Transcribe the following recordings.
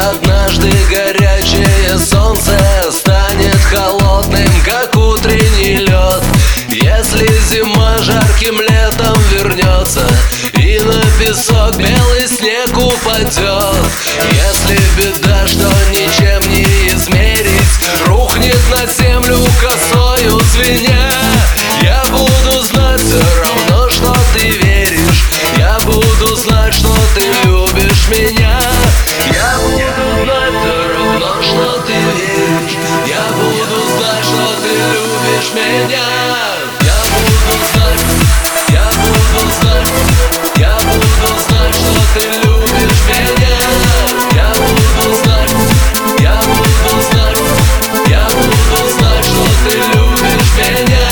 Однажды горячее солнце станет холодным, как утренний лед. Если зима жарким летом вернется и на песок белый снег упадет, если беда, что ничем не измерить, рухнет на землю косою звеня, я буду знать все равно, что ты веришь, я буду знать, что ты любишь меня. Я буду знать все равно, что ты веришь, я буду знать, что ты любишь меня. Я буду знать, я буду знать, я буду знать, что ты любишь меня. Я буду знать, я буду знать, я буду знать, что ты любишь меня.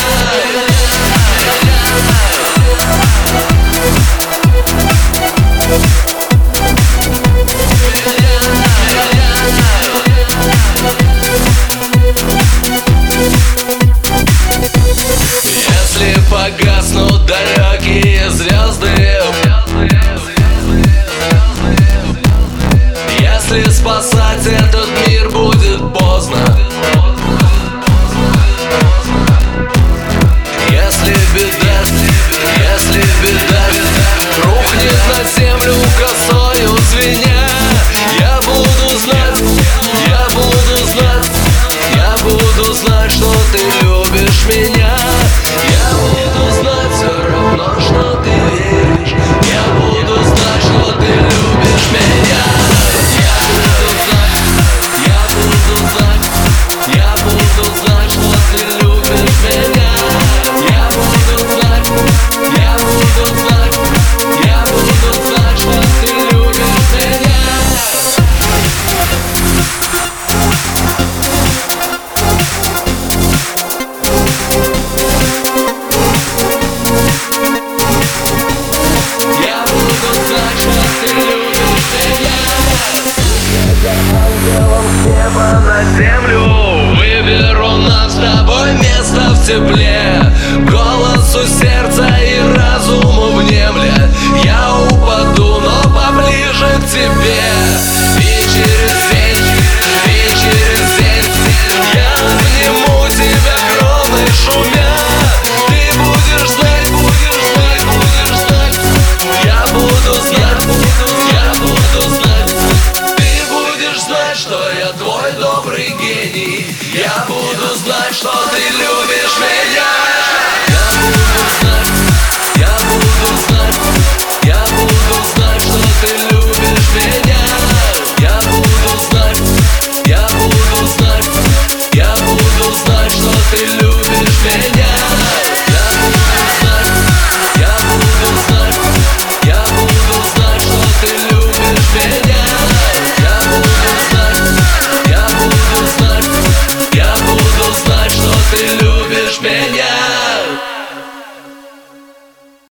Если погаснут далекие звезды, если спасать этот мир будет поздно, если беда рухнет на землю косою звеня, я буду знать, я буду знать, я буду знать, что ты любишь меня. Я буду знать все равно, что ты веришь, я буду знать, что ты любишь меня. Я буду знать, я буду знать, я буду знать, что ты любишь меня. Я буду знать, я буду знать, я буду знать, что ты любишь меня. Я буду знать, что ты любишь меня. Ангелом с неба на землю выберу нам с тобой место в тепле. Голос у сердца